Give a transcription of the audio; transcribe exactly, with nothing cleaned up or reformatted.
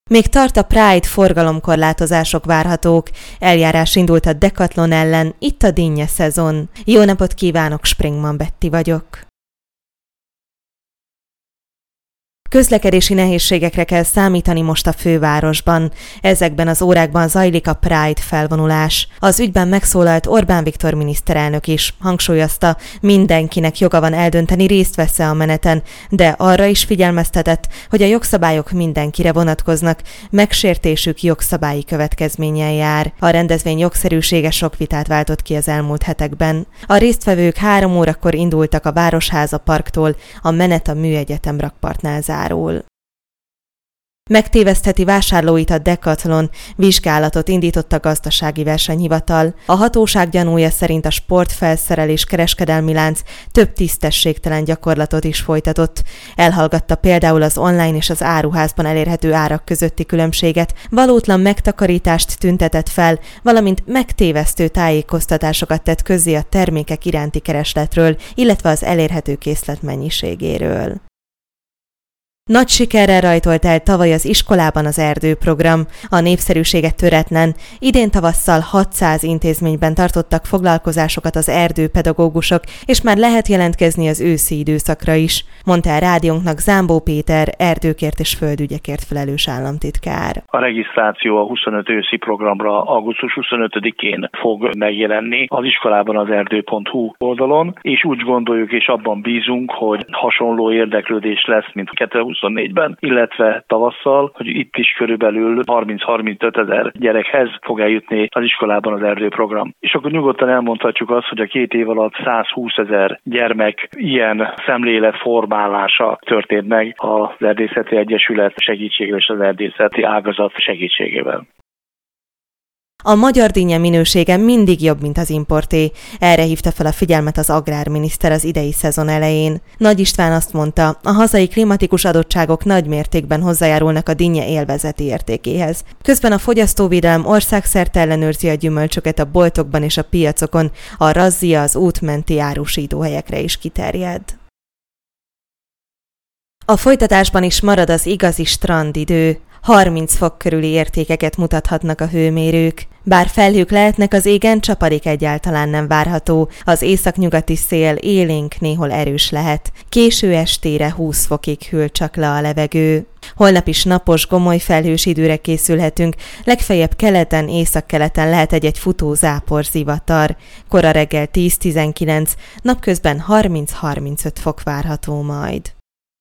Még tart a Pride, forgalomkorlátozások várhatók. Eljárás indult a Decathlon ellen, itt a dinnye szezon. Jó napot kívánok, Springman Betty vagyok. Közlekedési nehézségekre kell számítani most a fővárosban. Ezekben az órákban zajlik a Pride felvonulás. Az ügyben megszólalt Orbán Viktor miniszterelnök is. Hangsúlyozta, mindenkinek joga van eldönteni, részt vesz-e a meneten, de arra is figyelmeztetett, hogy a jogszabályok mindenkire vonatkoznak, megsértésük jogszabályi következménnyel jár. A rendezvény jogszerűsége sok vitát váltott ki az elmúlt hetekben. A résztvevők három órakor indultak a Városháza Parktól, a menet a Műegyetem rakpartnál zárul. Megtévesztheti vásárlóit a Decathlon, vizsgálatot indított a gazdasági versenyhivatal. A hatóság gyanúja szerint a sportfelszerelés kereskedelmi lánc több tisztességtelen gyakorlatot is folytatott. Elhallgatta például az online és az áruházban elérhető árak közötti különbséget, valótlan megtakarítást tüntetett fel, valamint megtévesztő tájékoztatásokat tett közzé a termékek iránti keresletről, illetve az elérhető készlet mennyiségéről. Nagy sikerrel rajtolt el tavaly az iskolában az erdőprogram. A népszerűsége töretlen. Idén tavasszal hatszáz intézményben tartottak foglalkozásokat az erdőpedagógusok, és már lehet jelentkezni az őszi időszakra is, mondta el rádiónknak Zámbó Péter, erdőkért és földügyekért felelős államtitkár. A regisztráció a huszonöt őszi programra augusztus huszonötödikén fog megjelenni az iskolában az erdő pont hu oldalon, és úgy gondoljuk és abban bízunk, hogy hasonló érdeklődés lesz, mint kétezer-huszonnégyben, illetve tavasszal, hogy itt is körülbelül harminc-harmincöt ezer gyerekhez fog eljutni az iskolában az erdőprogram. És akkor nyugodtan elmondhatjuk azt, hogy a két év alatt százhúszezer gyermek ilyen szemléletformálása történt meg az Erdészeti Egyesület segítségével és az erdészeti ágazat segítségével. A magyar dinnye minősége mindig jobb, mint az importé. Erre hívta fel a figyelmet az agrárminiszter az idei szezon elején. Nagy István azt mondta, a hazai klimatikus adottságok nagy mértékben hozzájárulnak a dinnye élvezeti értékéhez. Közben a fogyasztóvédelem országszerte ellenőrzi a gyümölcsöket a boltokban és a piacokon, a razzia az útmenti árusítóhelyekre is kiterjed. A folytatásban is marad az igazi strandidő. harminc fok körüli értékeket mutathatnak a hőmérők. Bár felhők lehetnek az égen, csapadék egyáltalán nem várható. Az északnyugati szél élénk, néhol erős lehet. Késő estére húsz fokig hűl csak le a levegő. Holnap is napos, gomoly felhős időre készülhetünk, legfeljebb keleten, északkeleten lehet egy-egy futó zápor zivatar. Kora reggel tíz-tizenkilenc, napközben harminc-harmincöt fok várható majd.